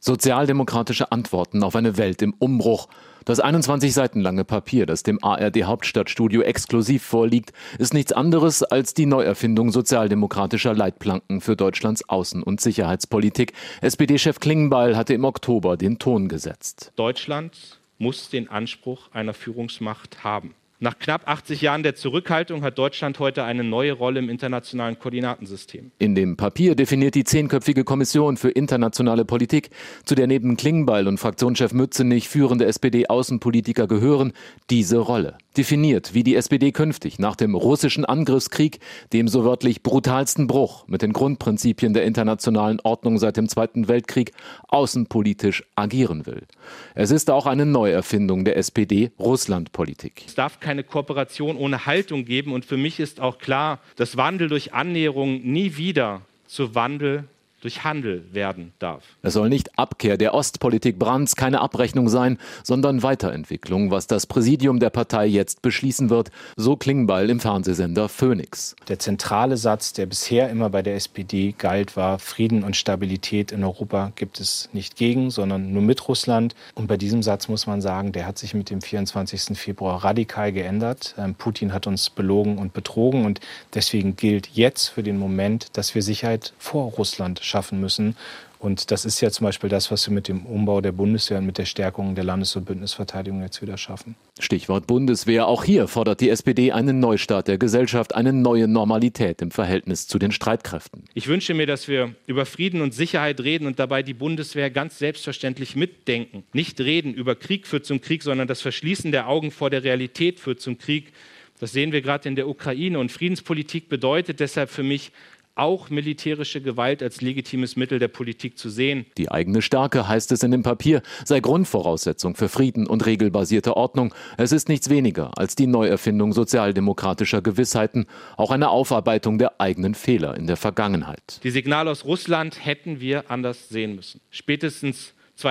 Sozialdemokratische Antworten auf eine Welt im Umbruch. Das 21 Seiten lange Papier, das dem ARD-Hauptstadtstudio exklusiv vorliegt, ist nichts anderes als die Neuerfindung sozialdemokratischer Leitplanken für Deutschlands Außen- und Sicherheitspolitik. SPD-Chef Klingbeil hatte im Oktober den Ton gesetzt. Deutschland muss den Anspruch einer Führungsmacht haben. Nach knapp 80 Jahren der Zurückhaltung hat Deutschland heute eine neue Rolle im internationalen Koordinatensystem. In dem Papier definiert die 10-köpfige Kommission für internationale Politik, zu der neben Klingbeil und Fraktionschef Mützenich führende SPD-Außenpolitiker gehören, diese Rolle. Definiert, wie die SPD künftig nach dem russischen Angriffskrieg, dem so wörtlich brutalsten Bruch mit den Grundprinzipien der internationalen Ordnung seit dem Zweiten Weltkrieg, außenpolitisch agieren will. Es ist auch eine Neuerfindung der SPD-Russlandpolitik. Es darf keine Kooperation ohne Haltung geben und für mich ist auch klar, dass Wandel durch Annäherung nie wieder zu Wandel durch Handel werden darf. Es soll nicht Abkehr der Ostpolitik Brandts, keine Abrechnung sein, sondern Weiterentwicklung, was das Präsidium der Partei jetzt beschließen wird, so Klingbeil im Fernsehsender Phoenix. Der zentrale Satz, der bisher immer bei der SPD galt, war: Frieden und Stabilität in Europa gibt es nicht gegen, sondern nur mit Russland. Und bei diesem Satz muss man sagen, der hat sich mit dem 24. Februar radikal geändert. Putin hat uns belogen und betrogen und deswegen gilt jetzt für den Moment, dass wir Sicherheit vor Russland schaffen müssen. Und das ist ja zum Beispiel das, was wir mit dem Umbau der Bundeswehr und mit der Stärkung der Landes- und Bündnisverteidigung jetzt wieder schaffen. Stichwort Bundeswehr. Auch hier fordert die SPD einen Neustart der Gesellschaft, eine neue Normalität im Verhältnis zu den Streitkräften. Ich wünsche mir, dass wir über Frieden und Sicherheit reden und dabei die Bundeswehr ganz selbstverständlich mitdenken. Nicht reden über Krieg führt zum Krieg, sondern das Verschließen der Augen vor der Realität führt zum Krieg. Das sehen wir gerade in der Ukraine. Und Friedenspolitik bedeutet deshalb für mich, auch militärische Gewalt als legitimes Mittel der Politik zu sehen. Die eigene Stärke, heißt es in dem Papier, sei Grundvoraussetzung für Frieden und regelbasierte Ordnung. Es ist nichts weniger als die Neuerfindung sozialdemokratischer Gewissheiten, auch eine Aufarbeitung der eigenen Fehler in der Vergangenheit. Die Signale aus Russland hätten wir anders sehen müssen. Spätestens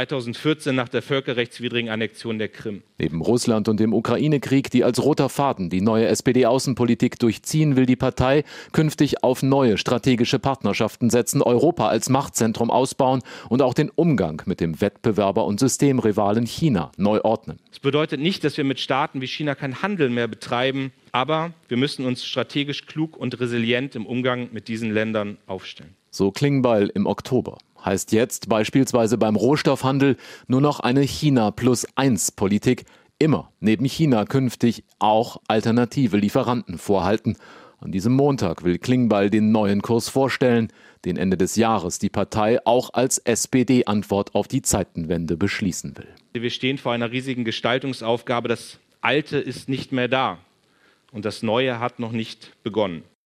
2014 nach der völkerrechtswidrigen Annexion der Krim. Neben Russland und dem Ukraine-Krieg, die als roter Faden die neue SPD-Außenpolitik durchziehen, will die Partei künftig auf neue strategische Partnerschaften setzen, Europa als Machtzentrum ausbauen und auch den Umgang mit dem Wettbewerber und Systemrivalen China neu ordnen. Das bedeutet nicht, dass wir mit Staaten wie China keinen Handel mehr betreiben, aber wir müssen uns strategisch klug und resilient im Umgang mit diesen Ländern aufstellen. So Klingbeil im Oktober. Heißt jetzt beispielsweise beim Rohstoffhandel nur noch eine China+1-Politik. Immer neben China künftig auch alternative Lieferanten vorhalten. An diesem Montag will Klingbeil den neuen Kurs vorstellen, den Ende des Jahres die Partei auch als SPD-Antwort auf die Zeitenwende beschließen will. Wir stehen vor einer riesigen Gestaltungsaufgabe. Das Alte ist nicht mehr da und das Neue hat noch nicht begonnen.